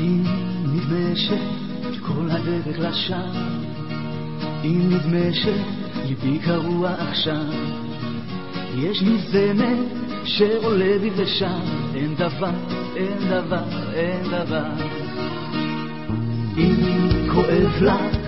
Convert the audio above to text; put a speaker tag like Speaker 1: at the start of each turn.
Speaker 1: אם נדמה שכל הדרך לשם, אם נדמה שליבי קרוע עכשיו, יש לי זמר שעולה בי ושם, אין דבר, אין דבר, אין דבר. אם כואב לך